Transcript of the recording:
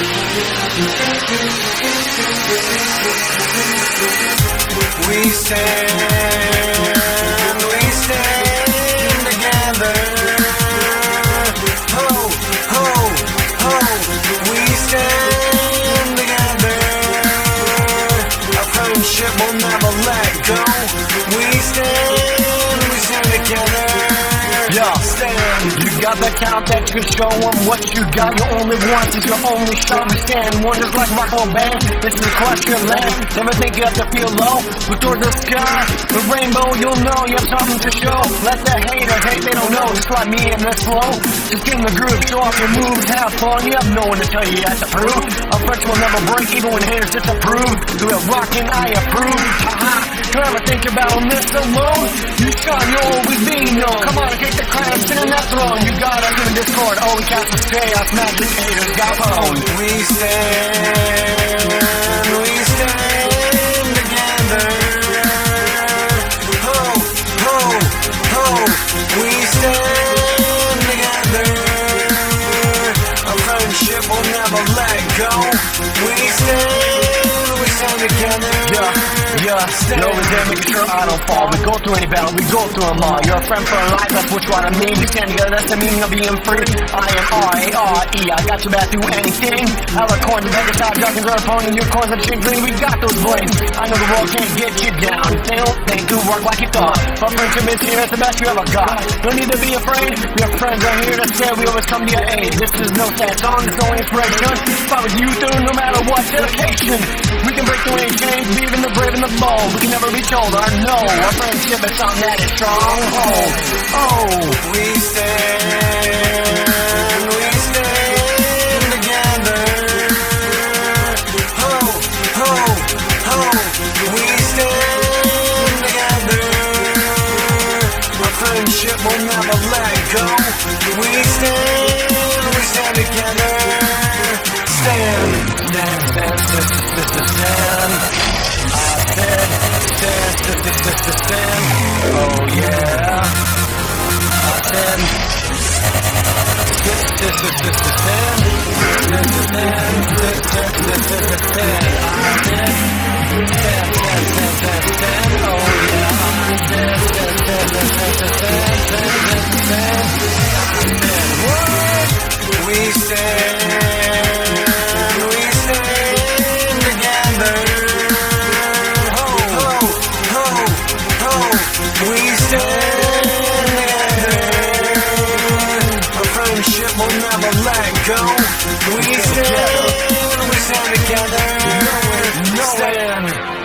We stand together. Ho, ho, ho. We stand together. Our friendship will never let go. We stand together. Yeah, stand. You got the count that you can show them what you got. You only want is your only shot. We stand one just like Rockwell Band. This is question land. Never think you have to feel low. Look toward the sky, the rainbow, you'll know you have something to show. Let the haters hate, they don't know. Just like me in this flow. Just get in the groove, show off your moves, have fun. You have no one to tell you have to prove. Our friends will never break, even when haters disapprove. Do it rockin', I approve. Haha. You ever think about this alone? You shine, you'll always be known. Come on, kick the crown, sit in that throne. You got us in Discord, all we cast is chaos, magic haters got phone. We stand together. Ho, ho, ho. We stand together. Our friendship will never let go. We stand together. Yeah, stand. You're always there making sure I don't fall. We go through any battle, we go through them all. You're a friend for life, that's what I mean. We stand together, that's the meaning of being free. I am R-A-R-E, I got your back through anything. I like coins, bag of top, jocking, girl, phone, and your coins and shit green. We got those blades. I know the world can't get you down. They don't think to work like you thought. But friendship is here, it's the best you ever got. Don't need to be afraid, your friends are here to stay. We always come to your aid. This is no sad song, it's no inspiration. Fight with you through no matter what, dedication. We can break through any chains, be even the brave and the bold. We can never be told or no. Our friendship is something that is stronghold. Oh, we stand together. Ho, ho, ho. We stand together. Our friendship will never let go. We stand together. Stand. Oh yeah. We stand together. Ho, ho, ho, ho. We stand together. Our friendship will never let go. We stand together. Stand.